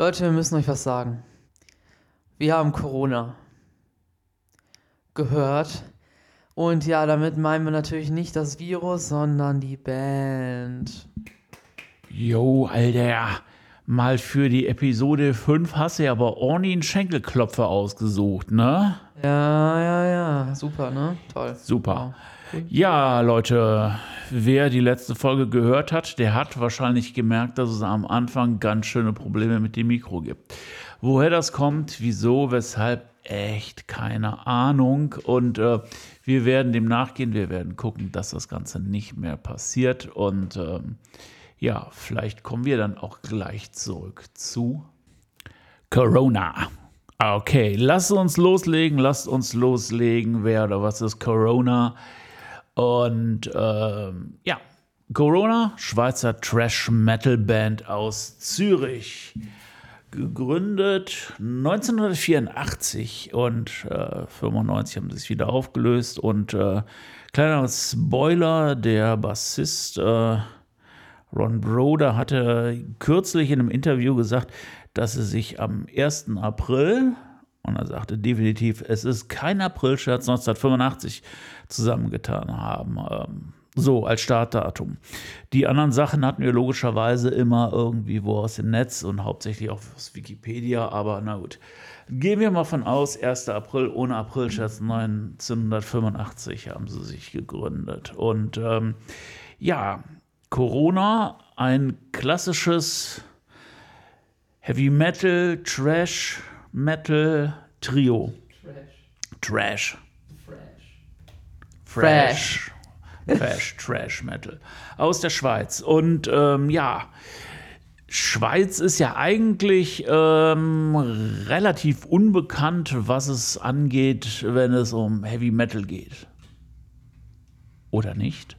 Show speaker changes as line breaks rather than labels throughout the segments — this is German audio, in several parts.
Leute, wir müssen euch was sagen. Wir haben Corona gehört. Und ja, damit meinen wir natürlich nicht das Virus, sondern die Band.
Jo, Alter, mal für die Episode 5 hast du ja aber ordentlich einen Schenkelklopfer ausgesucht, ne?
Ja. Super, ne? Toll.
Super.
Wow.
Ja, Leute, wer die letzte Folge gehört hat, der hat wahrscheinlich gemerkt, dass es am Anfang ganz schöne Probleme mit dem Mikro gibt. Woher das kommt, wieso, weshalb, echt keine Ahnung. Und wir werden dem nachgehen, wir werden gucken, dass das Ganze nicht mehr passiert. Und ja, vielleicht kommen wir dann auch gleich zurück zu Corona. Okay, lasst uns loslegen. Wer oder was ist Corona? Und ja, Corona, Schweizer Trash-Metal-Band aus Zürich. Gegründet 1984 und 1995 haben sie sich wieder aufgelöst. Und kleiner Spoiler, der Bassist Ron Broder hatte kürzlich in einem Interview gesagt, dass sie sich am 1. April, und er sagte definitiv, es ist kein Aprilscherz, 1985 zusammengetan haben. So, als Startdatum. Die anderen Sachen hatten wir logischerweise immer irgendwie wo aus dem Netz und hauptsächlich auch aus Wikipedia, aber na gut. Gehen wir mal von aus, 1. April, ohne Aprilscherz, 1985 haben sie sich gegründet. Und ja, Corona, ein klassisches Heavy Metal, Trash Metal Trio. Trash Metal aus der Schweiz. Und ja, Schweiz ist ja eigentlich relativ unbekannt, was es angeht, wenn es um Heavy Metal geht. Oder nicht?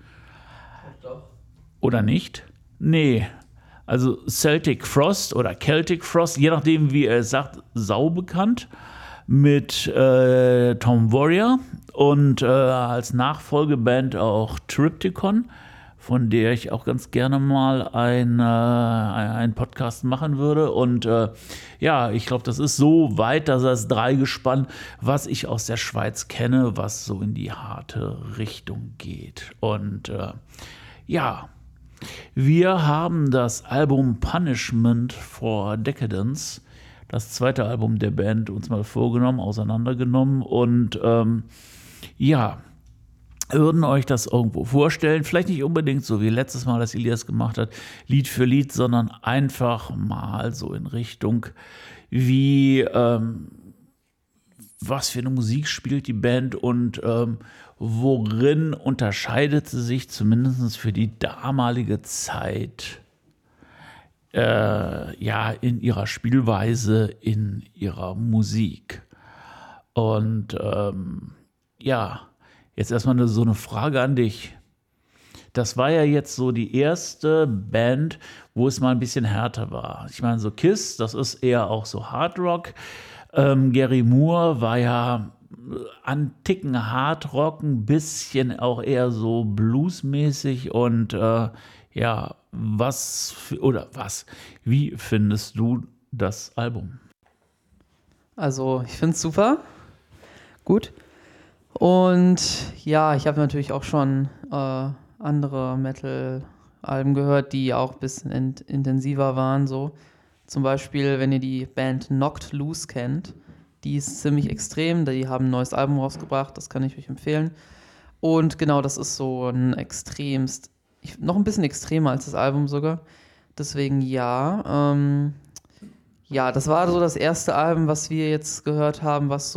Oder nicht? Nee. Also Celtic Frost oder Celtic Frost, je nachdem wie er sagt, saubekannt mit Tom Warrior und als Nachfolgeband auch Triptychon, von der ich auch ganz gerne mal einen Podcast machen würde. Und ja, ich glaube, das ist so weit, dass das Dreigespann, was ich aus der Schweiz kenne, was so in die harte Richtung geht. Und ja, wir haben das Album Punishment for Decadence, das zweite Album der Band, uns mal vorgenommen, auseinandergenommen und ja, würden euch das irgendwo vorstellen. Vielleicht nicht unbedingt so wie letztes Mal, das Elias gemacht hat, Lied für Lied, sondern einfach mal so in Richtung wie was für eine Musik spielt die Band und worin unterscheidet sie sich zumindest für die damalige Zeit ja, in ihrer Spielweise, in ihrer Musik. Und ja, jetzt erstmal so eine Frage an dich. Das war ja jetzt so die erste Band, wo es mal ein bisschen härter war. Ich meine, so Kiss, das ist eher auch so Hard Rock. Gary Moore war ja antiken Hardrock, ein bisschen auch eher so bluesmäßig und ja, wie findest du das Album?
Also, ich finde es super. Gut. Und ja, ich habe natürlich auch schon andere Metal-Alben gehört, die auch ein bisschen intensiver waren. So. Zum Beispiel, wenn ihr die Band Knocked Loose kennt, die ist ziemlich extrem. Die haben ein neues Album rausgebracht, das kann ich euch empfehlen. Und genau, das ist so ein noch ein bisschen extremer als das Album sogar. Deswegen ja. Ja, das war so das erste Album, was wir jetzt gehört haben, was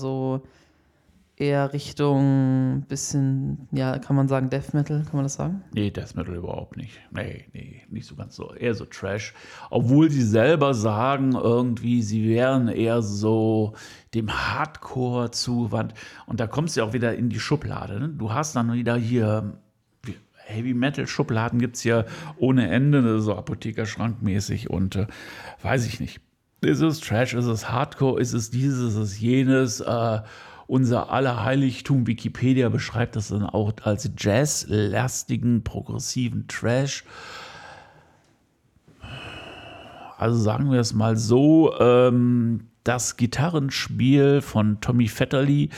eher Richtung bisschen, ja, kann man sagen, Death Metal, kann man das sagen?
Nee, Death Metal überhaupt nicht. Nee, nicht so ganz so. Eher so Trash. Obwohl sie selber sagen, irgendwie, sie wären eher so dem Hardcore zugewandt. Und da kommst du ja auch wieder in die Schublade. Ne? Du hast dann wieder hier Heavy Metal Schubladen gibt es ja ohne Ende, so Apothekerschrankmäßig und weiß ich nicht. Ist es Trash, ist es Hardcore, ist es dieses, ist es jenes? Unser aller Heiligtum Wikipedia beschreibt das dann auch als jazzlastigen, progressiven Trash. also sagen wir es mal so, das Gitarrenspiel von Tommy Vetterli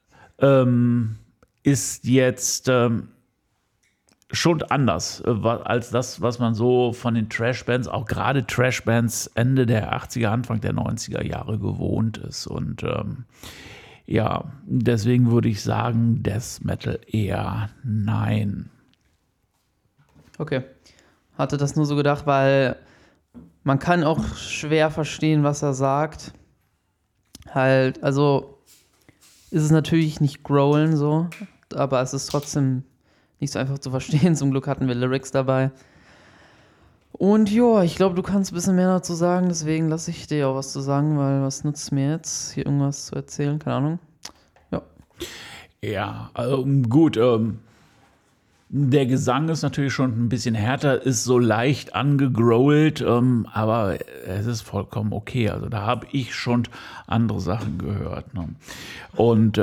ist jetzt schon anders als das, was man so von den Trash-Bands, auch gerade Trash-Bands Ende der 80er, Anfang der 90er Jahre gewohnt ist. Und ja, deswegen würde ich sagen, Death Metal eher nein.
Okay. Hatte das nur so gedacht, weil man kann auch schwer verstehen, was er sagt. Halt, also ist es natürlich nicht Growlen so, aber es ist trotzdem nicht so einfach zu verstehen. Zum Glück hatten wir Lyrics dabei. Und ja, ich glaube, du kannst ein bisschen mehr dazu sagen, deswegen lasse ich dir auch was zu sagen, weil was nützt mir jetzt, hier irgendwas zu erzählen? Keine Ahnung. Ja.
Ja, also gut, der Gesang ist natürlich schon ein bisschen härter, ist so leicht angegrowlt, aber es ist vollkommen okay. Also da habe ich schon andere Sachen gehört. Ne? Und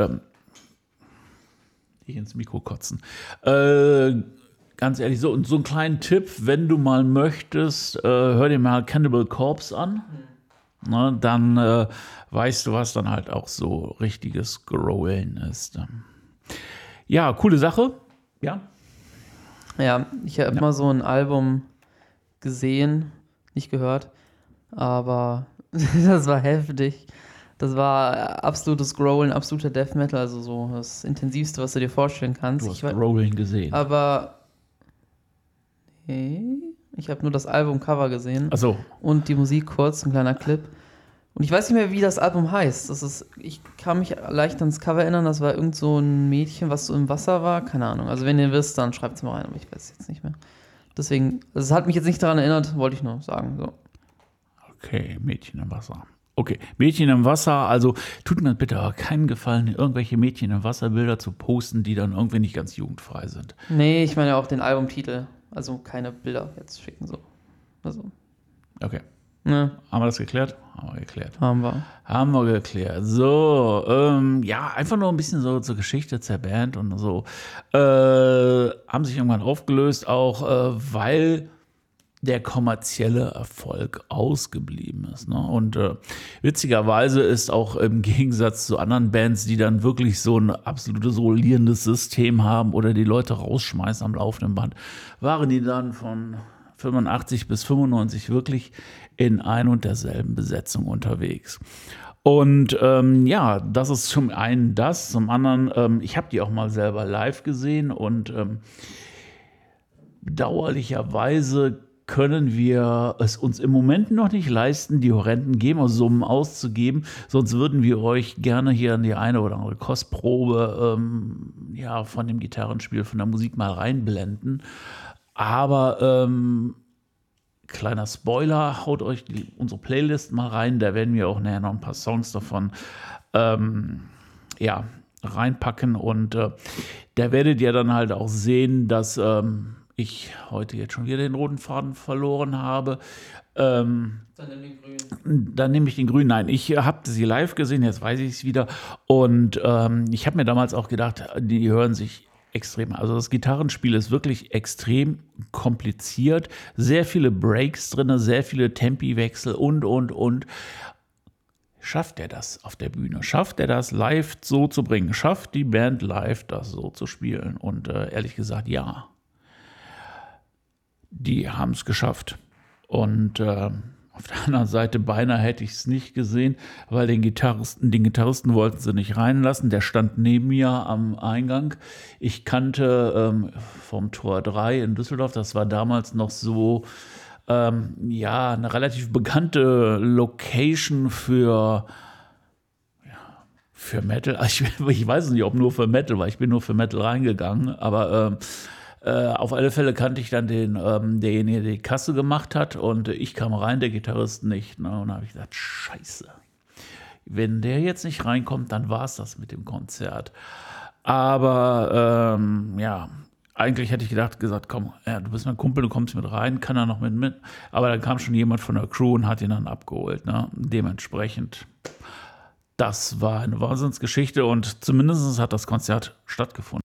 ich ins Mikro kotzen. Ganz ehrlich, so einen kleinen Tipp, wenn du mal möchtest, hör dir mal Cannibal Corpse an. Ne, dann weißt du, was dann halt auch so richtiges Growlen ist. Ja, coole Sache. Ja.
Ja, ich habe mal so ein Album gesehen, nicht gehört, aber das war heftig. Das war absolutes Growlen, absoluter Death Metal, also so das Intensivste, was du dir vorstellen kannst.
Du hast Growlen gesehen.
Aber nee, ich habe nur das Albumcover gesehen.
Ach so.
Und die Musik kurz, ein kleiner Clip. Und ich weiß nicht mehr, wie das Album heißt. Ich kann mich leicht ans Cover erinnern, das war irgend so ein Mädchen, was so im Wasser war. Keine Ahnung. Also wenn ihr wisst, dann schreibt es mal rein, aber ich weiß es jetzt nicht mehr. Deswegen, also es hat mich jetzt nicht daran erinnert, wollte ich nur sagen. So.
Okay, Mädchen im Wasser. Okay, Mädchen im Wasser, also tut mir bitte aber keinen Gefallen, irgendwelche Mädchen im Wasserbilder zu posten, die dann irgendwie nicht ganz jugendfrei sind.
Nee, ich meine auch den Albumtitel. Also keine Bilder jetzt schicken, so. Also.
Okay.
Ne,
Haben wir das geklärt? Haben wir geklärt.
haben wir.
Haben wir geklärt. So, ja, einfach nur ein bisschen so zur Geschichte der Band und so. Haben sich irgendwann aufgelöst, auch weil der kommerzielle Erfolg ausgeblieben ist. Ne? Und witzigerweise ist auch im Gegensatz zu anderen Bands, die dann wirklich so ein absolutes rollierendes System haben oder die Leute rausschmeißen am laufenden Band, waren die dann von 85 bis 95 wirklich in ein und derselben Besetzung unterwegs. Und ja, das ist zum einen das, zum anderen, ich habe die auch mal selber live gesehen und bedauerlicherweise können wir es uns im Moment noch nicht leisten, die horrenden GEMA-Summen auszugeben, sonst würden wir euch gerne hier in die eine oder andere Kostprobe ja, von dem Gitarrenspiel, von der Musik mal reinblenden. Aber kleiner Spoiler, haut euch unsere Playlist mal rein, da werden wir auch nachher noch ein paar Songs davon ja, reinpacken und da werdet ihr dann halt auch sehen, dass ich heute jetzt schon wieder den roten Faden verloren habe. Dann nimm den grünen. Dann nehme ich den grünen. Nein, ich habe sie live gesehen, jetzt weiß ich es wieder. Und ich habe mir damals auch gedacht, die hören sich extrem. Also das Gitarrenspiel ist wirklich extrem kompliziert. Sehr viele Breaks drin, sehr viele Tempiwechsel und. Schafft er das auf der Bühne? Schafft er das live so zu bringen? Schafft die Band live das so zu spielen? Und ehrlich gesagt, ja. Die haben es geschafft. Und auf der anderen Seite beinahe hätte ich es nicht gesehen, weil den Gitarristen wollten sie nicht reinlassen. Der stand neben mir am Eingang. Ich kannte vom Tor 3 in Düsseldorf, das war damals noch so ja, eine relativ bekannte Location für Metal. Also ich weiß nicht, ob nur für Metal, weil ich bin nur für Metal reingegangen, aber auf alle Fälle kannte ich dann derjenige, der die Kasse gemacht hat und ich kam rein, der Gitarrist nicht. Ne? Und da habe ich gesagt, scheiße, wenn der jetzt nicht reinkommt, dann war es das mit dem Konzert. Aber ja, eigentlich hätte ich gesagt, komm, ja, du bist mein Kumpel, du kommst mit rein, kann er noch mit. Aber dann kam schon jemand von der Crew und hat ihn dann abgeholt. Ne? Dementsprechend, das war eine Wahnsinnsgeschichte und zumindest hat das Konzert stattgefunden.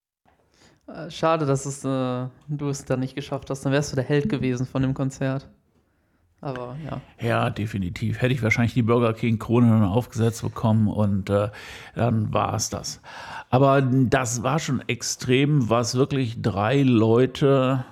Schade, dass du es dann nicht geschafft hast. Dann wärst du der Held gewesen von dem Konzert. Aber ja.
Ja, definitiv. Hätte ich wahrscheinlich die Burger King-Krone dann aufgesetzt bekommen und dann war es das. Aber das war schon extrem, was wirklich 3 Leute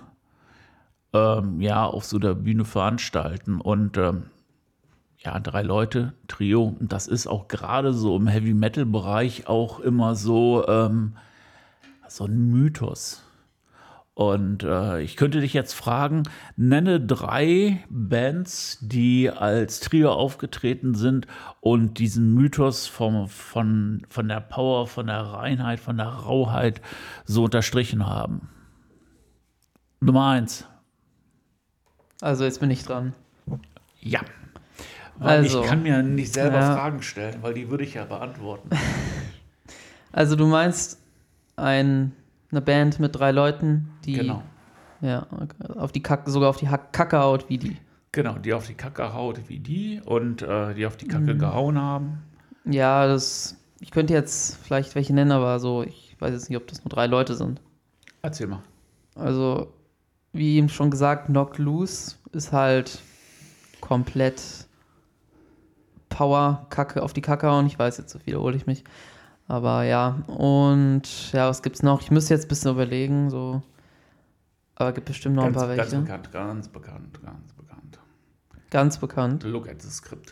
auf so der Bühne veranstalten. Und 3 Leute, Trio, und das ist auch gerade so im Heavy-Metal-Bereich auch immer so ein Mythos. Und ich könnte dich jetzt fragen, nenne 3 Bands, die als Trio aufgetreten sind und diesen Mythos von der Power, von der Reinheit, von der Rauheit so unterstrichen haben. Nummer 1.
Also jetzt bin ich dran.
Ja. Weil
Also,
ich kann mir nicht selber
ja.
Fragen stellen, weil die würde ich ja beantworten.
Also du meinst eine Band mit 3 Leuten, die
Genau.
ja, sogar auf die Kacke haut wie die.
Genau, die auf die Kacke haut wie die und die auf die Kacke gehauen haben.
Ja, ich könnte jetzt vielleicht welche nennen, aber so, ich weiß jetzt nicht, ob das nur 3 Leute sind.
Erzähl mal.
Also, wie eben schon gesagt, Knock Loose ist halt komplett Power, Kacke auf die Kacke hauen. Ich weiß, jetzt so wiederhole ich mich. Aber ja, und ja, was gibt's noch? Ich müsste jetzt ein bisschen überlegen, so. Aber gibt bestimmt noch ein paar welche.
Ganz bekannt.
Ganz bekannt.
Look at the script.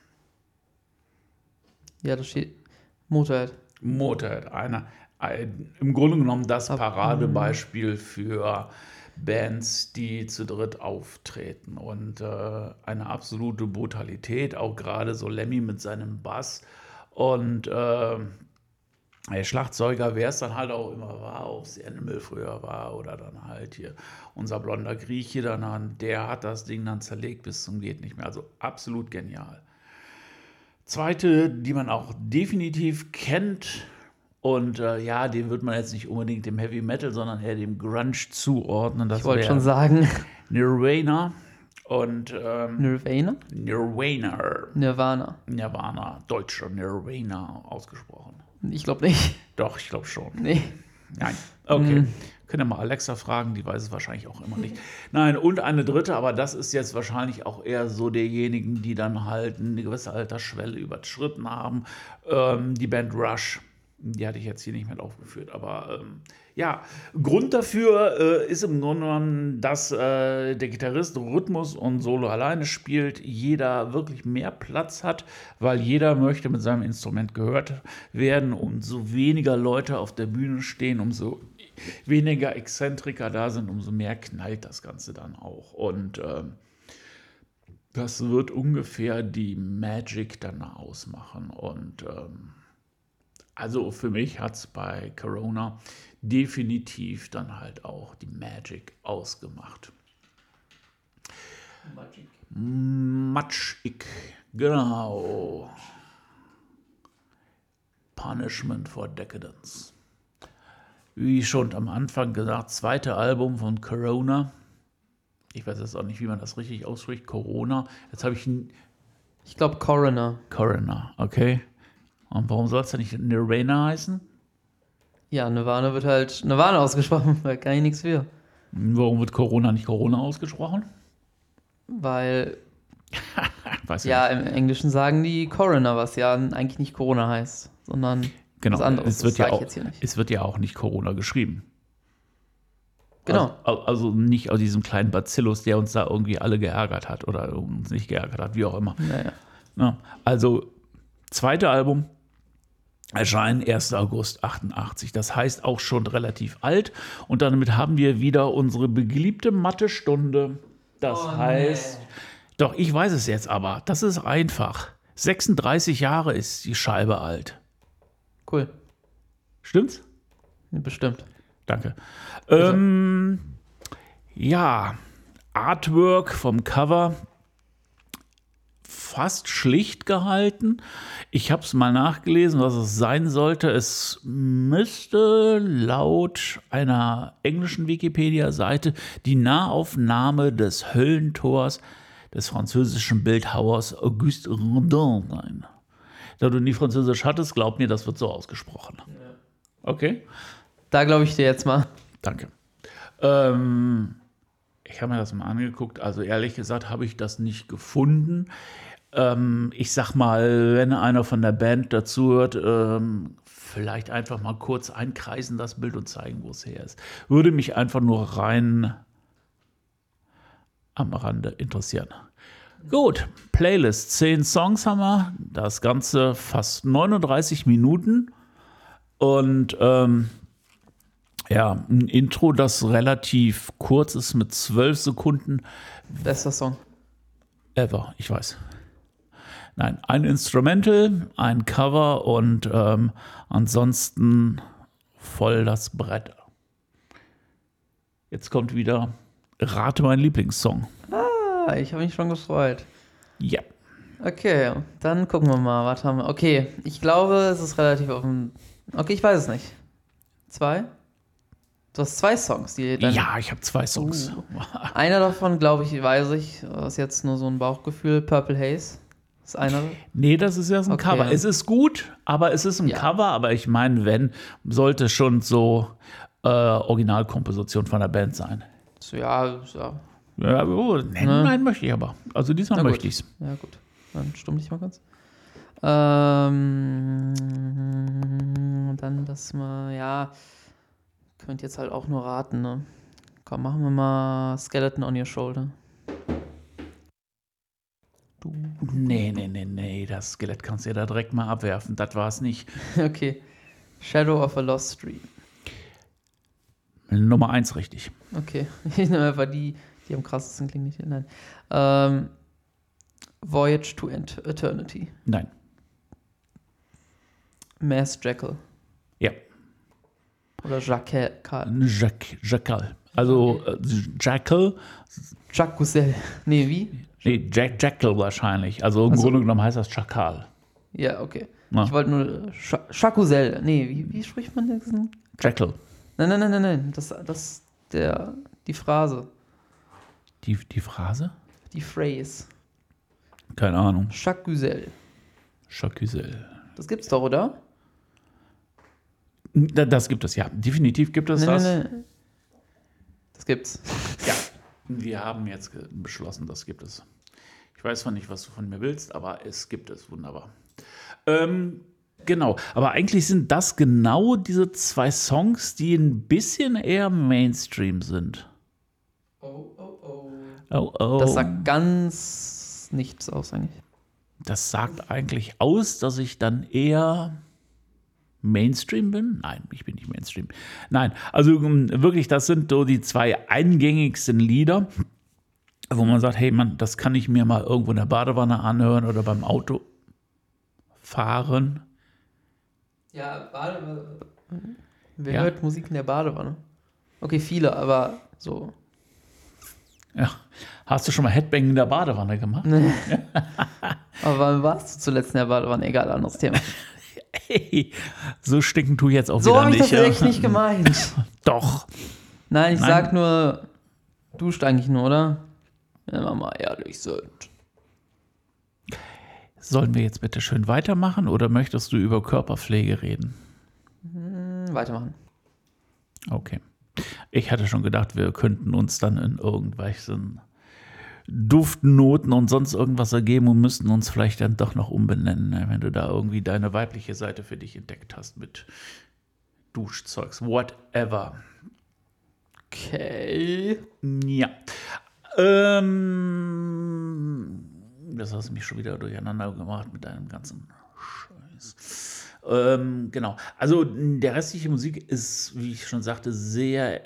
Ja, da steht Motorhead.
Motorhead, im Grunde genommen das Paradebeispiel für Bands, die zu dritt auftreten und eine absolute Brutalität, auch gerade so Lemmy mit seinem Bass und der Schlagzeuger, wer es dann halt auch immer war, ob es Animal früher war oder dann halt hier unser blonder Grieche, der hat das Ding dann zerlegt bis zum geht nicht mehr, also absolut genial. Zweite, die man auch definitiv kennt und den wird man jetzt nicht unbedingt dem Heavy Metal, sondern eher dem Grunge zuordnen. Das
Ich wollte schon sagen.
Nirvana und
Nirvana.
Deutscher Nirvana ausgesprochen.
Ich glaube nicht.
Doch, ich glaube schon.
Nee.
Nein, okay. Können wir mal Alexa fragen, die weiß es wahrscheinlich auch immer nicht. Nein, und eine dritte, aber das ist jetzt wahrscheinlich auch eher so derjenigen, die dann halt eine gewisse Altersschwelle überschritten haben. Die Band Rush, die hatte ich jetzt hier nicht mit aufgeführt, aber Grund dafür ist im Grunde genommen, dass der Gitarrist Rhythmus und Solo alleine spielt, jeder wirklich mehr Platz hat, weil jeder möchte mit seinem Instrument gehört werden. Umso weniger Leute auf der Bühne stehen, umso weniger Exzentriker da sind, umso mehr knallt das Ganze dann auch. Und das wird ungefähr die Magic dann ausmachen. Und also für mich hat es bei Corona definitiv dann halt auch die Magic ausgemacht. Magic, genau. Punishment for Decadence. Wie schon am Anfang gesagt, 2. Album von Corona. Ich weiß jetzt auch nicht, wie man das richtig ausspricht. Corona. Jetzt habe ich
Ich glaube Coroner.
Coroner, okay. Und warum soll es denn nicht Nirvana heißen?
Ja, Nirvana wird halt Nirvana ausgesprochen, weil kann ich nichts für.
Warum wird Corona nicht Corona ausgesprochen?
Weil,
Weiß
ja,
nicht.
im Englischen sagen die Coroner, was ja eigentlich nicht Corona heißt, sondern
Genau,
was anderes.
es wird,
Das
ja
sag ich
auch,
jetzt hier nicht.
es wird ja auch nicht Corona geschrieben.
Genau.
Also nicht aus diesem kleinen Bacillus, der uns da irgendwie alle geärgert hat oder uns nicht geärgert hat, wie auch immer.
Naja.
Ja, also 2. Album erscheinen 1. August 88. Das heißt auch schon relativ alt. Und damit haben wir wieder unsere beliebte Mathe-Stunde. Das heißt, doch, ich weiß es jetzt aber. Das ist einfach. 36 Jahre ist die Scheibe alt.
Cool.
Stimmt's?
Bestimmt.
Danke. Artwork vom Cover fast schlicht gehalten. Ich habe es mal nachgelesen, was es sein sollte. Es müsste laut einer englischen Wikipedia-Seite die Nahaufnahme des Höllentors des französischen Bildhauers Auguste Rodin sein. Da du nie Französisch hattest, glaub mir, das wird so ausgesprochen. Okay?
Da glaube ich dir jetzt mal.
Danke. Ich habe mir das mal angeguckt. Also ehrlich gesagt habe ich das nicht gefunden. Ich sag mal, wenn einer von der Band dazu hört, vielleicht einfach mal kurz einkreisen das Bild und zeigen, wo es her ist. Würde mich einfach nur rein am Rande interessieren. Gut, Playlist, 10 Songs haben wir. Das Ganze fast 39 Minuten. Und ja, ein Intro, das relativ kurz ist mit 12 Sekunden.
Bester Song.
Ever, ich weiß. Nein, ein Instrumental, ein Cover und ansonsten voll das Brett. Jetzt kommt wieder Rate meinen Lieblingssong.
Ah, ich habe mich schon gefreut.
Ja.
Okay, dann gucken wir mal. Was haben wir? Okay, ich glaube, es ist relativ offen. Okay, ich weiß es nicht. 2? Du hast 2 Songs, die dann.
Ja, ich habe 2 Songs.
Einer davon, glaube ich, weiß ich, ist jetzt nur so ein Bauchgefühl. Purple Haze. Ist einer.
Nee, das ist ja so ein
Okay.
Cover. Es ist gut, aber es ist ein
Ja.
Cover. Aber ich meine, wenn, sollte schon so Originalkomposition von der Band sein.
So, ja.
Ja, nein, möchte ich aber. Also diesmal
Na gut.
möchte ich es.
Ja, gut. Dann stumm dich mal kurz. Dann das mal, ja. Könnt jetzt halt auch nur raten, ne? Komm, machen wir mal Skeleton on Your Shoulder.
Nee, das Skelett kannst du ja da direkt mal abwerfen. Das war es nicht.
Okay. Shadow of a Lost Stream.
Nummer 1 richtig.
Okay. Ich nehme einfach die am krassesten klingen nicht. Nein. Voyage to Eternity.
Nein.
Mass Jackal.
Ja.
Oder Jackal.
Jackal. Also Jackal.
Jacques Coussel. Nee, wie?
Nee, Jackal wahrscheinlich. Also im Grunde genommen heißt das Schakal.
Ja, okay.
Na.
Ich wollte nur Jacques. Nee, wie spricht man diesen?
Jackal.
Nein. Das die Phrase.
Die Phrase?
Die Phrase.
Keine Ahnung.
Jacques.
Jacusel.
Das gibt's doch, oder?
Das gibt es, ja. Definitiv gibt es das.
Nein. Das gibt's.
Ja. Wir haben jetzt beschlossen, das gibt es. Ich weiß zwar nicht, was du von mir willst, aber es gibt es. Wunderbar. Genau. Aber eigentlich sind das genau diese 2 Songs, die ein bisschen eher Mainstream sind. Oh.
Das sagt ganz nichts aus eigentlich.
Das sagt eigentlich aus, dass ich dann eher Mainstream bin? Nein, ich bin nicht Mainstream. Nein, also wirklich, das sind so die 2 eingängigsten Lieder, wo man sagt, hey Mann, das kann ich mir mal irgendwo in der Badewanne anhören oder beim Auto fahren.
Ja, Badewanne. Wer
Ja.
hört Musik in der Badewanne? Okay, viele, aber so.
Ja. Hast du schon mal Headbang in der Badewanne gemacht?
Aber wann warst du zuletzt in der Badewanne? Egal, anderes Thema.
Hey, so stinken tu jetzt auch
So
wieder
habe ich
nicht.
das echt nicht gemeint.
Doch.
Nein, ich
Nein.
sag nur, duscht eigentlich nur, oder? Wenn wir mal ehrlich sind.
Sollen wir jetzt bitte schön weitermachen oder möchtest du über Körperpflege reden?
Weitermachen.
Okay. Ich hatte schon gedacht, wir könnten uns dann in irgendwelchen Duftnoten und sonst irgendwas ergeben und müssten uns vielleicht dann doch noch umbenennen, ne, wenn du da irgendwie deine weibliche Seite für dich entdeckt hast mit Duschzeugs, whatever.
Okay.
Ja. Das hast du mich schon wieder durcheinander gemacht mit deinem ganzen Scheiß. Genau. Also der restliche Musik ist, wie ich schon sagte, sehr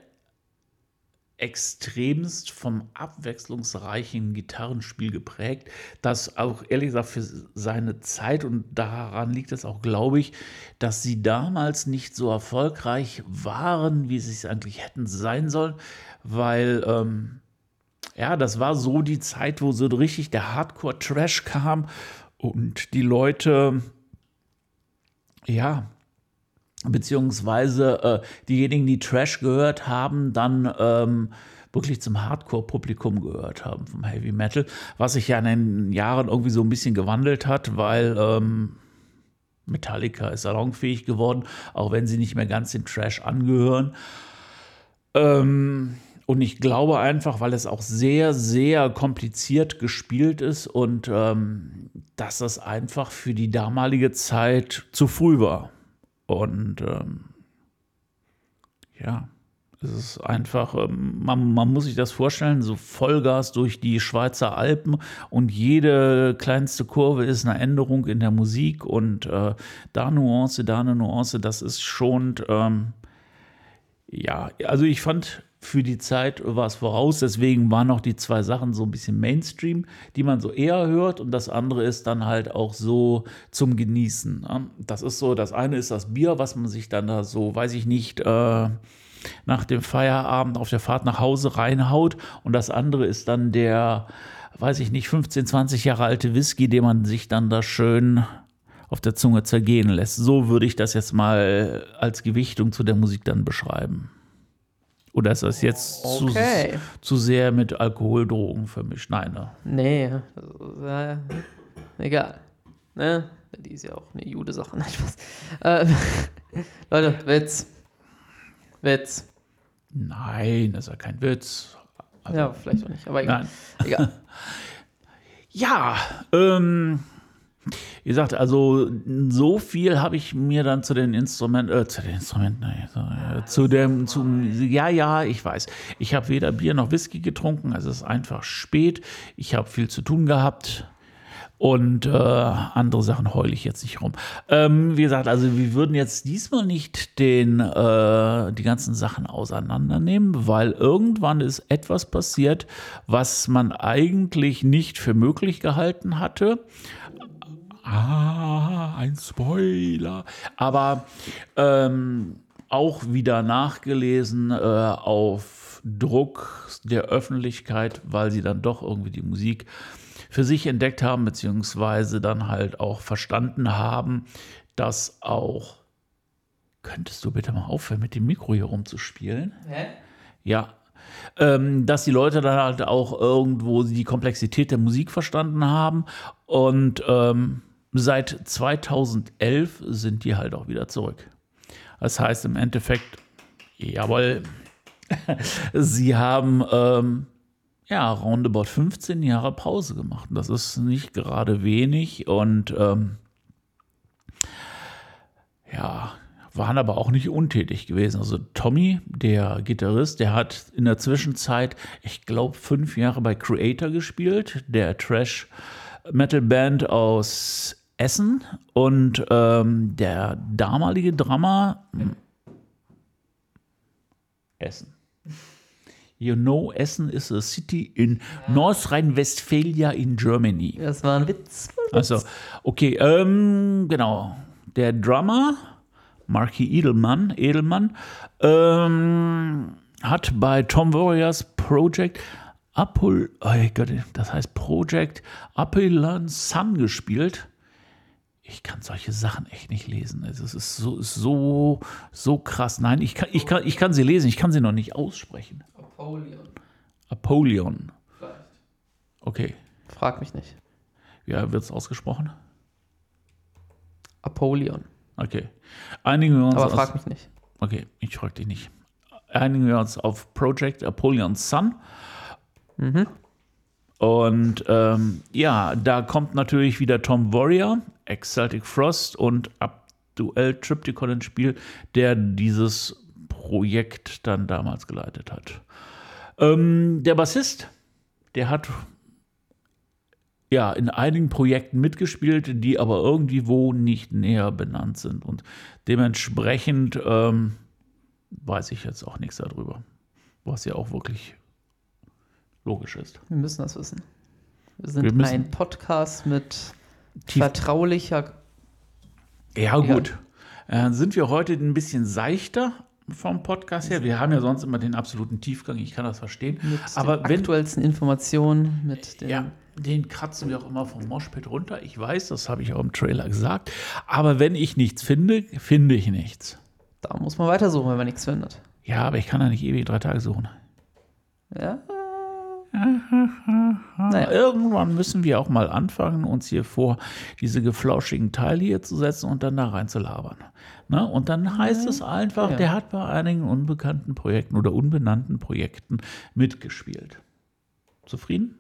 extremst vom abwechslungsreichen Gitarrenspiel geprägt, das auch ehrlich gesagt für seine Zeit, und daran liegt es auch, glaube ich, dass sie damals nicht so erfolgreich waren, wie sie es eigentlich hätten sein sollen, weil ja, das war so die Zeit, wo so richtig der Hardcore-Trash kam und die Leute, ja, beziehungsweise diejenigen, die Trash gehört haben, dann wirklich zum Hardcore-Publikum gehört haben vom Heavy Metal, was sich ja in den Jahren irgendwie so ein bisschen gewandelt hat, weil Metallica ist salonfähig geworden, auch wenn sie nicht mehr ganz den Trash angehören. Und Und ich glaube einfach, weil es auch sehr, sehr kompliziert gespielt ist und dass das einfach für die damalige Zeit zu früh war. Und ja, es ist einfach, man muss sich das vorstellen, so Vollgas durch die Schweizer Alpen und jede kleinste Kurve ist eine Änderung in der Musik und da eine Nuance, das ist schon, ja, also ich fand, für die Zeit war es voraus, deswegen waren noch die zwei Sachen so ein bisschen Mainstream, die man so eher hört und das andere ist dann halt auch so zum Genießen. Das ist so, das eine ist das Bier, was man sich dann da so, weiß ich nicht, nach dem Feierabend auf der Fahrt nach Hause reinhaut und das andere ist dann der, weiß ich nicht, 15, 20 Jahre alte Whisky, den man sich dann da schön auf der Zunge zergehen lässt. So würde ich das jetzt mal als Gewichtung zu der Musik dann beschreiben. Oder ist das jetzt zu sehr mit Alkohol, Drogen vermischt? Nein, ne?
Nee, egal. Ne? Die ist ja auch eine Jude-Sache. Nein, Spaß. Leute, Witz.
Nein, das ist ja kein Witz. Also,
ja, vielleicht auch nicht, aber egal. Egal.
Ja, wie gesagt, also so viel habe ich mir dann zu den Instrumenten, ja, ich weiß. Ich habe weder Bier noch Whisky getrunken, also es ist einfach spät. Ich habe viel zu tun gehabt und andere Sachen heule ich jetzt nicht rum. Wie gesagt, also wir würden jetzt diesmal nicht die ganzen Sachen auseinandernehmen, weil irgendwann ist etwas passiert, was man eigentlich nicht für möglich gehalten hatte. Ein Spoiler. Aber auch wieder nachgelesen auf Druck der Öffentlichkeit, weil sie dann doch irgendwie die Musik für sich entdeckt haben, beziehungsweise dann halt auch verstanden haben, dass auch, könntest du bitte mal aufhören, mit dem Mikro hier rumzuspielen?
Hä?
Ja. Dass die Leute dann halt auch irgendwo die Komplexität der Musik verstanden haben und seit 2011 sind die halt auch wieder zurück. Das heißt im Endeffekt, jawohl, sie haben roundabout 15 Jahre Pause gemacht. Das ist nicht gerade wenig und waren aber auch nicht untätig gewesen. Also Tommy, der Gitarrist, der hat in der Zwischenzeit, ich glaube, 5 Jahre bei Creator gespielt, der Thrash-Metal-Band aus Essen. Und der damalige Drummer Essen. You know, Essen is a city in North Rhine-Westphalia in Germany.
Das war ein Witz.
Also, okay, genau. Der Drummer Marky Edelmann hat bei Tom Warriors Project Project Apollon Sun gespielt. Ich kann solche Sachen echt nicht lesen. Es ist so krass. Nein, ich kann sie lesen, ich kann sie noch nicht aussprechen. Apollyon.
Vielleicht.
Okay.
Frag mich nicht.
Ja, wird es ausgesprochen?
Apollyon.
Okay. Einigen wir uns.
Aber frag mich nicht.
Okay, ich frag dich nicht. Einigen wir uns auf Project Apollon Sun.
Mhm.
Und da kommt natürlich wieder Tom Warrior, Celtic Frost und Abduel Triptychon ins Spiel, der dieses Projekt dann damals geleitet hat. Der Bassist, der hat in einigen Projekten mitgespielt, die aber irgendwie wo nicht näher benannt sind. Und dementsprechend weiß ich jetzt auch nichts darüber, was ja auch wirklich logisch ist.
Wir müssen das wissen. Wir sind ein Podcast mit vertraulicher...
Ja, gut. Sind wir heute ein bisschen seichter vom Podcast her? Wir haben ja sonst immer den absoluten Tiefgang, ich kann das verstehen.
Mit den aktuellsten Informationen, mit den...
Den kratzen wir auch immer vom Moshpit runter. Ich weiß, das habe ich auch im Trailer gesagt. Aber wenn ich nichts finde, finde ich nichts.
Da muss man weitersuchen, wenn man nichts findet.
Ja, aber ich kann da nicht ewig 3 Tage suchen.
Ja. Naja.
Irgendwann müssen wir auch mal anfangen, uns hier vor diese geflauschigen Teile hier zu setzen und dann da rein zu labern. Ne? Und dann heißt es einfach,
ja.
der hat bei einigen unbekannten Projekten oder unbenannten Projekten mitgespielt. Zufrieden?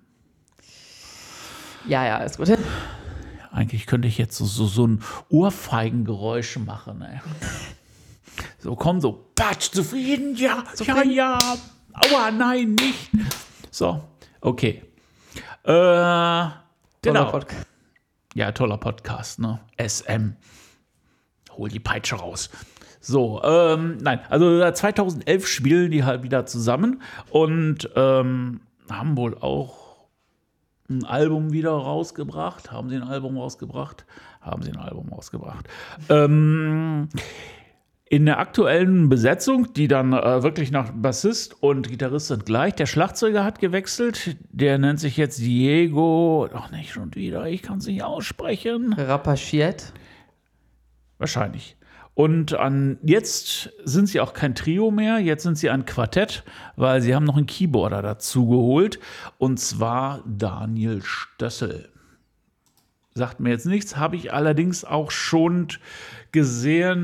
Ja, ist gut.
Eigentlich könnte ich jetzt so ein Ohrfeigengeräusch machen. Ey. So, komm, so, patsch, zufrieden? Ja,
Zufrieden?
ja. Aua, nein, nicht. So, okay. Genau.
Podcast.
Ja, toller Podcast, ne? SM. Hol die Peitsche raus. So, nein, also 2011 spielen die halt wieder zusammen und haben wohl auch ein Album wieder rausgebracht. Haben sie ein Album rausgebracht? In der aktuellen Besetzung, die dann wirklich nach Bassist und Gitarrist sind gleich. Der Schlagzeuger hat gewechselt. Der nennt sich jetzt Diego. Ach, nicht schon wieder. Ich kann es nicht aussprechen.
Rapachiet.
Wahrscheinlich. Und jetzt sind sie auch kein Trio mehr. Jetzt sind sie ein Quartett, weil sie haben noch einen Keyboarder dazu geholt. Und zwar Daniel Stössel. Sagt mir jetzt nichts. Habe ich allerdings auch schon gesehen.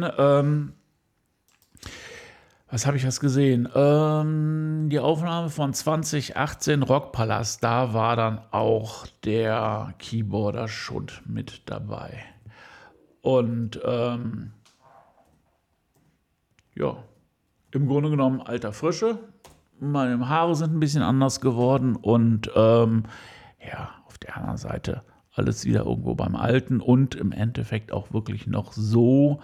Was habe ich gesehen? Die Aufnahme von 2018 Rockpalast, da war dann auch der Keyboarder schon mit dabei. Und ja, im Grunde genommen alter Frische. Meine Haare sind ein bisschen anders geworden und ja, auf der anderen Seite alles wieder irgendwo beim Alten und im Endeffekt auch wirklich noch so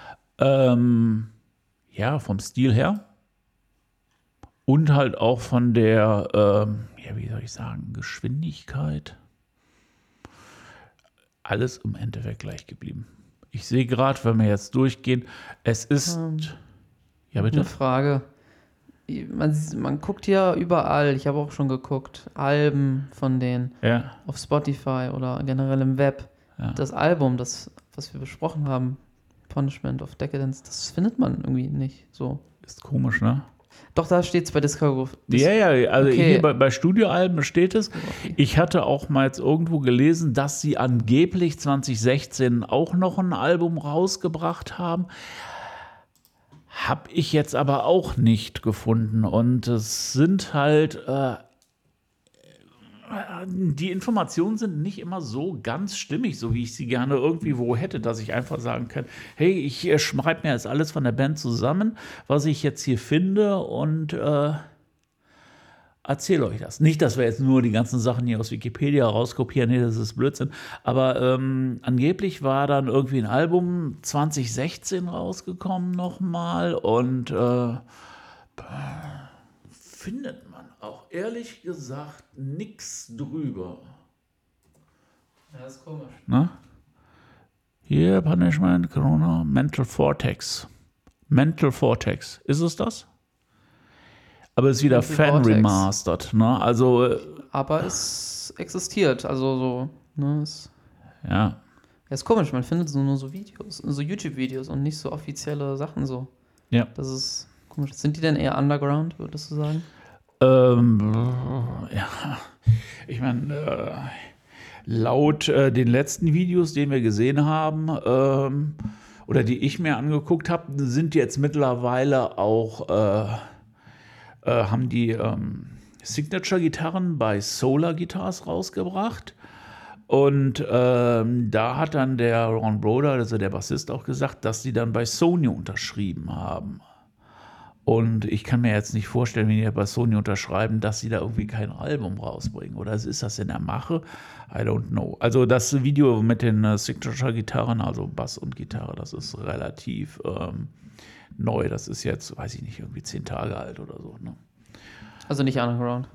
ja, vom Stil her und halt auch von der, ja, wie soll ich sagen, Geschwindigkeit. Alles im Endeffekt gleich geblieben. Ich sehe gerade, wenn wir jetzt durchgehen, es ist, ja bitte?
Eine Frage. Man guckt ja überall, ich habe auch schon geguckt, Alben von denen
Ja,
auf Spotify oder generell im Web.
Ja.
Das Album, was wir besprochen haben, Punishment of Decadence, das findet man irgendwie nicht so.
ist komisch, ne?
Doch, da steht es bei Discography.
Ja, also
okay.
hier bei Studioalben steht es. Ich hatte auch mal jetzt irgendwo gelesen, dass sie angeblich 2016 auch noch ein Album rausgebracht haben. Habe ich jetzt aber auch nicht gefunden. Und es sind halt, die Informationen sind nicht immer so ganz stimmig, so wie ich sie gerne irgendwie wo hätte, dass ich einfach sagen kann, hey, ich schreibe mir jetzt alles von der Band zusammen, was ich jetzt hier finde und erzähle euch das. Nicht, dass wir jetzt nur die ganzen Sachen hier aus Wikipedia rauskopieren, nee, das ist Blödsinn, aber angeblich war dann irgendwie ein Album 2016 rausgekommen nochmal und findet man auch ehrlich gesagt nichts drüber.
Ja, das ist komisch.
Na? Hier, Punishment, Corona, Mental Vortex. Mental Vortex. Ist es das? Aber es ist wieder
Mental
Fan-remastered. Ne? Also,
Aber es existiert, also so, ne,
ja.
ja, ist komisch, man findet nur so Videos, so YouTube-Videos und nicht so offizielle Sachen so.
Ja.
Das ist komisch. Sind die denn eher underground, würdest du sagen?
Ja. Ich meine, laut den letzten Videos, die wir gesehen haben, oder die ich mir angeguckt habe, sind jetzt mittlerweile auch, haben die Signature-Gitarren bei Solar Guitars rausgebracht. Und da hat dann der Ron Broder, also der Bassist, auch gesagt, dass die dann bei Sony unterschrieben haben. Und ich kann mir jetzt nicht vorstellen, wenn die bei Sony unterschreiben, dass sie da irgendwie kein Album rausbringen. Oder ist das in der Mache? I don't know. Also das Video mit den Signature-Gitarren, also Bass und Gitarre, das ist relativ neu. Das ist jetzt, weiß ich nicht, irgendwie 10 Tage alt oder so. Ne?
Also nicht underground.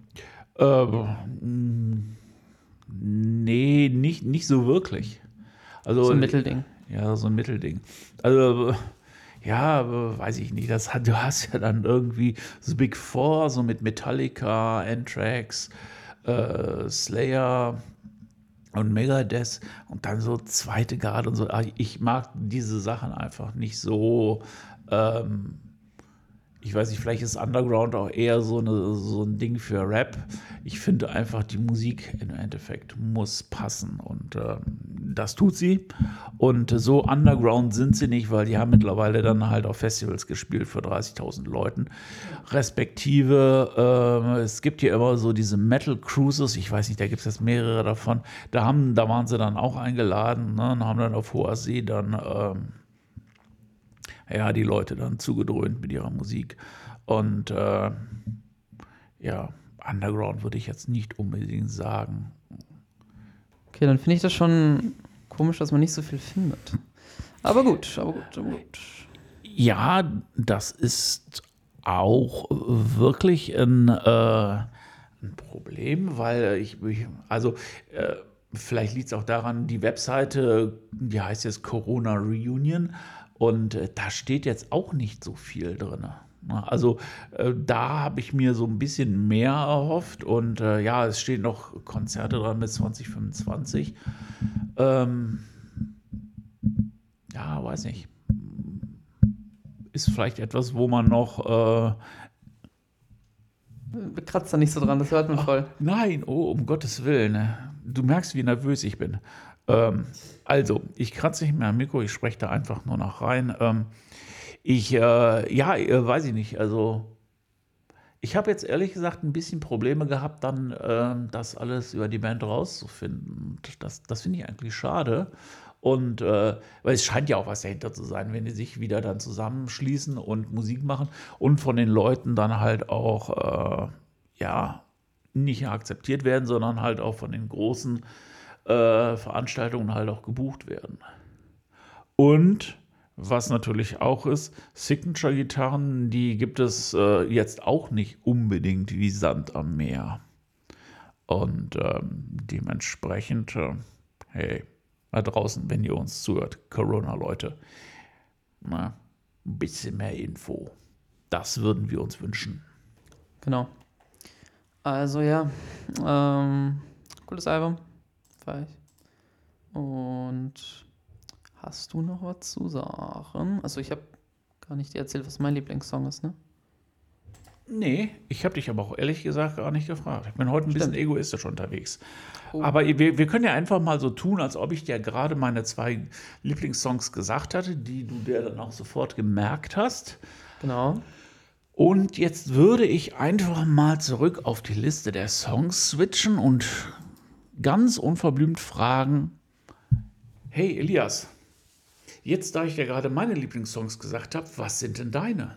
Nee, nicht so wirklich. Also,
So ein Mittelding.
Ja, so ein Mittelding. Also, ja, weiß ich nicht. Du hast ja dann irgendwie so Big Four, so mit Metallica, Anthrax, Slayer und Megadeth und dann so zweite Garde und so. Ich mag diese Sachen einfach nicht so Ich weiß nicht, vielleicht ist Underground auch eher so ein Ding für Rap. Ich finde einfach, die Musik im Endeffekt muss passen und das tut sie. Und so Underground sind sie nicht, weil die haben mittlerweile dann halt auf Festivals gespielt für 30.000 Leuten. Respektive, es gibt hier immer so diese Metal Cruises, ich weiß nicht, da gibt es jetzt mehrere davon. Da waren sie dann auch eingeladen, ne, und haben dann auf hoher See dann die Leute dann zugedröhnt mit ihrer Musik. Und Underground würde ich jetzt nicht unbedingt sagen.
Okay, dann finde ich das schon komisch, dass man nicht so viel findet. Aber gut.
Ja, das ist auch wirklich ein Problem, weil vielleicht liegt es auch daran, die Webseite, die heißt jetzt Corona Reunion und da steht jetzt auch nicht so viel drin. Also da habe ich mir so ein bisschen mehr erhofft und es stehen noch Konzerte dran bis 2025. Weiß nicht. Ist vielleicht etwas, wo man noch
kratzt da nicht so dran, das hört man voll.
Nein, um Gottes Willen. Du merkst, wie nervös ich bin. Ich kratze nicht mehr am Mikro, ich spreche da einfach nur noch rein. Weiß ich nicht. Also, ich habe jetzt ehrlich gesagt ein bisschen Probleme gehabt, dann das alles über die Band rauszufinden. Das finde ich eigentlich schade. Und weil es scheint ja auch was dahinter zu sein, wenn die sich wieder dann zusammenschließen und Musik machen und von den Leuten dann halt auch nicht akzeptiert werden, sondern halt auch von den großen Veranstaltungen halt auch gebucht werden. Und was natürlich auch ist, Signature-Gitarren, die gibt es jetzt auch nicht unbedingt wie Sand am Meer. Und dementsprechend, hey, da draußen, wenn ihr uns zuhört, Corona-Leute, ein bisschen mehr Info. Das würden wir uns wünschen.
Genau. Also cooles Album. Feier ich. Und hast du noch was zu sagen? Also ich habe gar nicht dir erzählt, was mein Lieblingssong ist, ne?
Nee, ich habe dich aber auch ehrlich gesagt gar nicht gefragt. Ich bin heute ein bisschen egoistisch unterwegs.
Oh.
Aber wir können ja einfach mal so tun, als ob ich dir gerade meine 2 Lieblingssongs gesagt hatte, die du dir dann auch sofort gemerkt hast.
Genau.
Und jetzt würde ich einfach mal zurück auf die Liste der Songs switchen und ganz unverblümt fragen: Hey Elias, jetzt da ich dir gerade meine Lieblingssongs gesagt habe, was sind denn deine?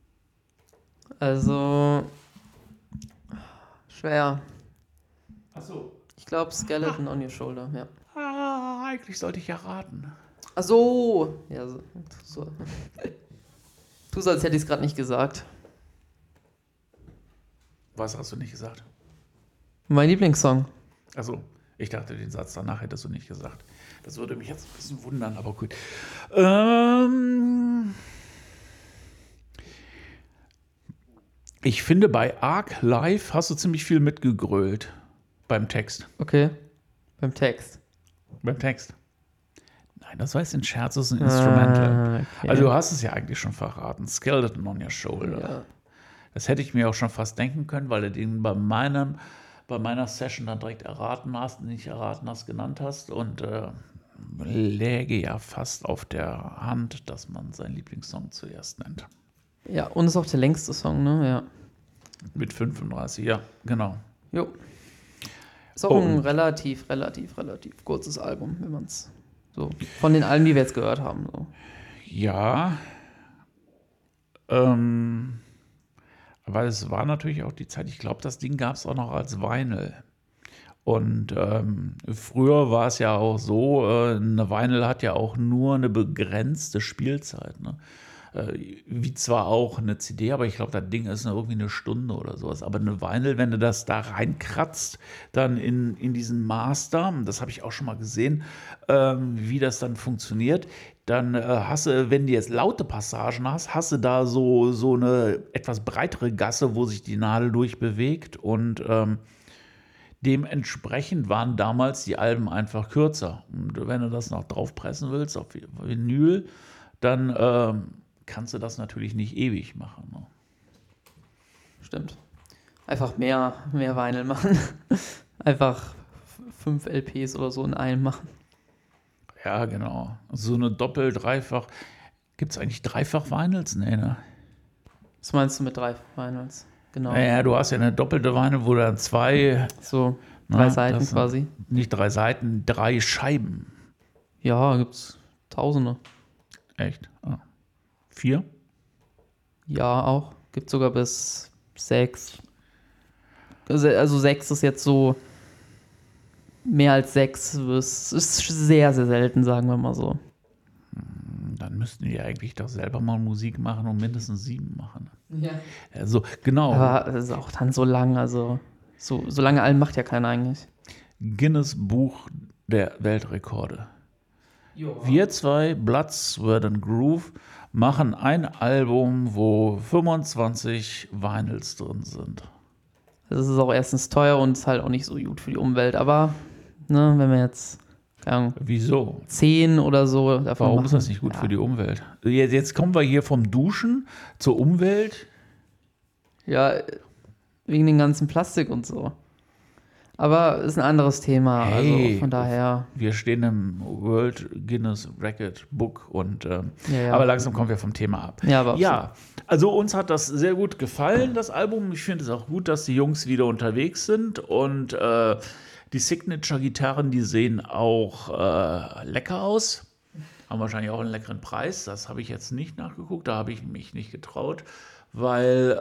Also schwer.
Achso.
Ich glaube Skeleton on Your Shoulder, ja.
Eigentlich sollte ich ja raten.
Ach so. Ja, so. Tu so, als hätte ich es gerade nicht gesagt.
Was hast du nicht gesagt?
Mein Lieblingssong.
Also, ich dachte, den Satz danach hättest du nicht gesagt. Das würde mich jetzt ein bisschen wundern, aber gut. Ich finde, bei Arc Live hast du ziemlich viel mitgegrölt beim Text.
Okay. Beim Text.
Beim Text. Nein, das war jetzt ein Scherz, das ist ein Instrumental.
Okay.
Also du hast es ja eigentlich schon verraten. Skeleton on Your Shoulder.
Ja.
Das hätte ich mir auch schon fast denken können, weil du den bei meiner Session dann direkt nicht erraten hast, genannt hast. Und läge ja fast auf der Hand, dass man seinen Lieblingssong zuerst nennt.
Ja, und ist auch der längste Song, ne? Ja.
Mit 35, ja, genau.
Jo. Ist auch ein relativ kurzes Album, wenn man es so von den Alben, die wir jetzt gehört haben. So.
Ja. Aber es war natürlich auch die Zeit, ich glaube, das Ding gab es auch noch als Vinyl. Und früher war es ja auch so, eine Vinyl hat ja auch nur eine begrenzte Spielzeit. Ne? Wie zwar auch eine CD, aber ich glaube, das Ding ist irgendwie eine Stunde oder sowas. Aber eine Vinyl, wenn du das da reinkratzt, dann in diesen Master, das habe ich auch schon mal gesehen, wie das dann funktioniert, dann hast du, wenn du jetzt laute Passagen hast du da so eine etwas breitere Gasse, wo sich die Nadel durchbewegt und dementsprechend waren damals die Alben einfach kürzer. Und wenn du das noch draufpressen willst auf Vinyl, dann kannst du das natürlich nicht ewig machen. Ne?
stimmt. Einfach mehr Vinyl machen. Einfach 5 LPs oder so in einem machen.
Ja, genau. So eine Doppel-, Gibt es eigentlich Dreifach-Vinyls? Nee, ne?
Was meinst du mit 3 Vinyls? Genau.
Naja, du hast ja eine doppelte Vinyl, wo dann 2...
So 3 Seiten
das sind
quasi.
Nicht 3 Seiten, 3 Scheiben.
Ja, gibt's Tausende.
Echt? 4?
Ja, auch. Gibt sogar bis 6. Also 6 ist jetzt so mehr als 6. Das ist sehr, sehr selten, sagen wir mal so.
Dann müssten die eigentlich doch selber mal Musik machen und mindestens 7 machen.
Ja.
Also, genau.
Aber das ist auch dann so lang, also so lange Alben macht ja keiner eigentlich.
Guinness Buch der Weltrekorde.
Jo.
Wir zwei, Blood, Sweat and Groove, machen ein Album, wo 25 Vinyls drin sind.
Das ist auch erstens teuer und ist halt auch nicht so gut für die Umwelt. Aber, ne, wenn wir jetzt, keine Ahnung,
Wieso?
10 oder so davon
Warum
machen.
ist das nicht gut für die Umwelt? Jetzt kommen wir hier vom Duschen zur Umwelt.
Ja, wegen dem ganzen Plastik und so. Aber ist ein anderes Thema.
Hey.
Also von daher.
Wir stehen im World Guinness Record Book und
Ja.
aber langsam kommen wir vom Thema ab.
Ja, aber
Ja, also uns hat das sehr gut gefallen, das Album. Ich finde es auch gut, dass die Jungs wieder unterwegs sind und die Signature-Gitarren, die sehen auch lecker aus. Haben wahrscheinlich auch einen leckeren Preis. Das habe ich jetzt nicht nachgeguckt, da habe ich mich nicht getraut, weil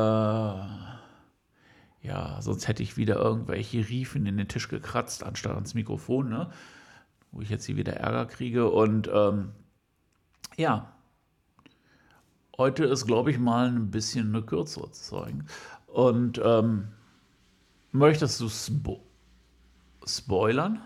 ja, sonst hätte ich wieder irgendwelche Riefen in den Tisch gekratzt, anstatt ans Mikrofon, ne? Wo ich jetzt hier wieder Ärger kriege. Und ja, heute ist, glaube ich, mal ein bisschen eine kürzere Zeug. Und möchtest du spoilern?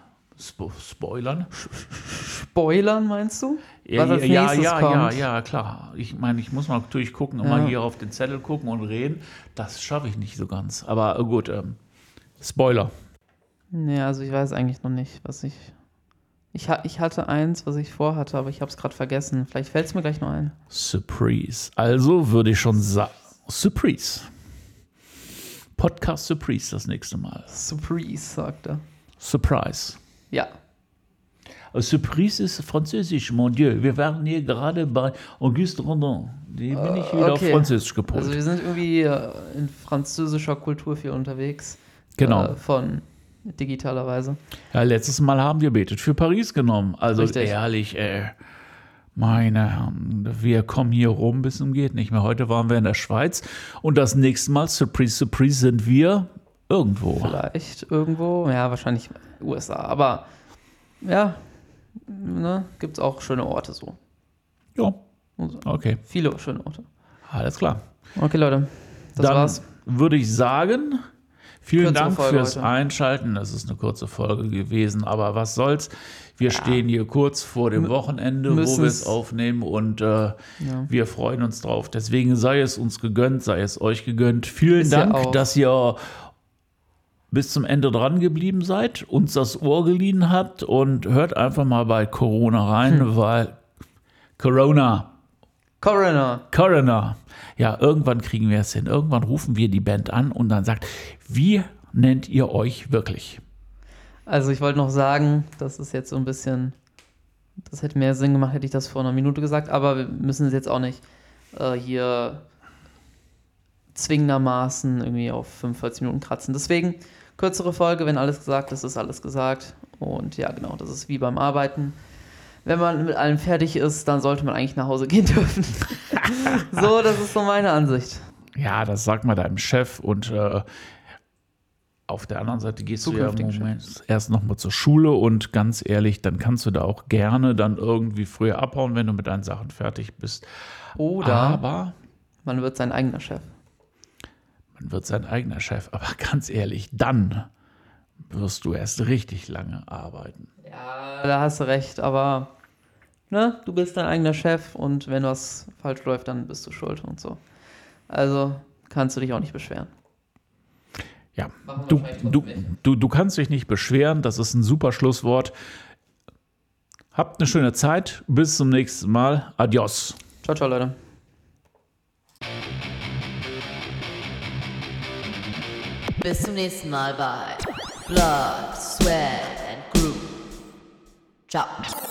Spoilern, meinst du? Was als nächstes kommt?
Ja, klar. Ich meine, ich muss mal natürlich gucken, immer hier auf den Zettel gucken und reden. Das schaffe ich nicht so ganz. Aber gut, Spoiler.
Nee, also ich weiß eigentlich noch nicht, was ich hatte eins, was ich vorhatte, aber ich habe es gerade vergessen. Vielleicht fällt es mir gleich noch ein.
Surprise. Also würde ich schon sagen, Surprise. Podcast Surprise das nächste Mal.
Surprise, sagt er.
Surprise.
Ja.
Surprise ist französisch, mon Dieu. Wir waren hier gerade bei Auguste Rondon. Die bin ich wieder auf Französisch gepolt.
Also wir sind irgendwie in französischer Kultur viel unterwegs.
Genau.
Von digitalerweise.
Ja, letztes Mal haben wir Betet für Paris genommen. Also
Richtig.
ehrlich, meine Herren, wir kommen hier rum bis zum geht nicht mehr. Heute waren wir in der Schweiz und das nächste Mal, Surprise, sind wir irgendwo.
Vielleicht irgendwo, ja, wahrscheinlich USA. Aber ja, ne, gibt es auch schöne Orte so.
Ja,
Also,
okay.
viele schöne Orte.
Alles klar.
Okay, Leute, das
Dann
war's.
würde ich sagen, vielen
Kürzere
Dank
Folge
fürs
heute.
Einschalten. Das ist eine kurze Folge gewesen, aber was soll's. Wir stehen hier kurz vor dem Wochenende, wo
müssen's-
wir es aufnehmen und wir freuen uns drauf. Deswegen sei es uns gegönnt, sei es euch gegönnt. Vielen
Ist ja
Dank,
auch-
dass ihr bis zum Ende dran geblieben seid, uns das Ohr geliehen habt und hört einfach mal bei Corona rein, weil Corona. Ja, irgendwann kriegen wir es hin. Irgendwann rufen wir die Band an und dann sagt, wie nennt ihr euch wirklich?
Also ich wollte noch sagen, das ist jetzt so ein bisschen, das hätte mehr Sinn gemacht, hätte ich das vor einer Minute gesagt, aber wir müssen es jetzt auch nicht hier zwingendermaßen irgendwie auf 45 Minuten kratzen. Deswegen kürzere Folge, wenn alles gesagt ist, ist alles gesagt. Und ja, genau, das ist wie beim Arbeiten. Wenn man mit allem fertig ist, dann sollte man eigentlich nach Hause gehen dürfen. So, das ist so meine Ansicht.
Ja, das sagt mal deinem Chef und auf der anderen Seite gehst du ja im
Zukünftigen
Moment erst nochmal zur Schule und ganz ehrlich, dann kannst du da auch gerne dann irgendwie früher abhauen, wenn du mit deinen Sachen fertig bist.
Oder
Aber
man wird sein eigener Chef.
man wird sein eigener Chef. Aber ganz ehrlich, dann wirst du erst richtig lange arbeiten.
Ja, da hast du recht, aber ne, du bist dein eigener Chef und wenn was falsch läuft, dann bist du schuld und so. Also kannst du dich auch nicht beschweren.
Ja, du kannst dich nicht beschweren. Das ist ein super Schlusswort. Habt eine schöne Zeit. Bis zum nächsten Mal. Adios.
Ciao, ciao, Leute.
Bis zum nächsten Mal bei Blood, Sweat and Groove. Ciao.